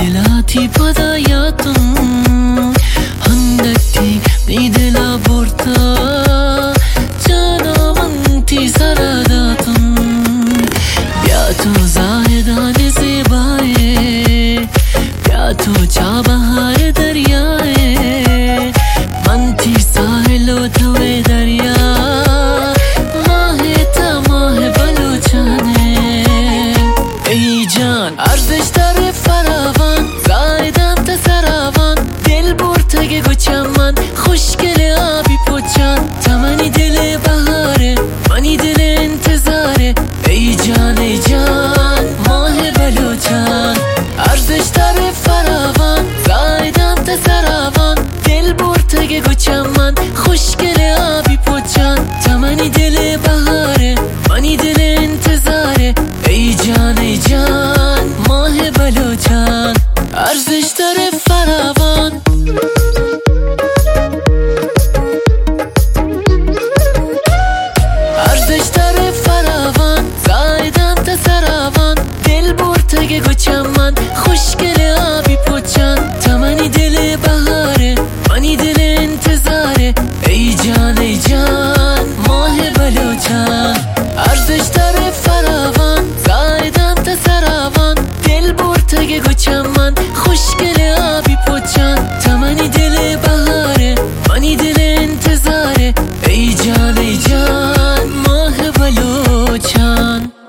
دلاتی پدایاتم هندکی می دلا برتا جانمانتی سراداتم بیا تو زاهدان زیبایه بیا تو چا بهار دریایه منتی ساحل و توی دریا ماه تا ماه بلوچانه ای جان ارزش داره فراوان زایدم تا سراوان دل برتگه گوچم من خوشگل آبی پوچان تا منی دل بهاره منی دل انتظاره ای جان ماه بلوچان ارزش داره فراوان زایدم تا سراوان دل برتگه گوچم من خوشگل آبی پوچان تا منی دل بهاره منی دل انتظاره ای جان ماه بلوچان ارزش داره فراوان ارزش داره فراوان زایدم تا سراوان دل برتگه گوچم من خوشگل آبی پوچان تا منی دل بهاره منی دل انتظاره ای جان ماه بلوچان ارزش داره فراوان زایدم تا سراوان دل برتگه گوچم من خوشگل آبی پوچان تا منی دل بهاره منی دل انتظاره ای جان ماه بلوچان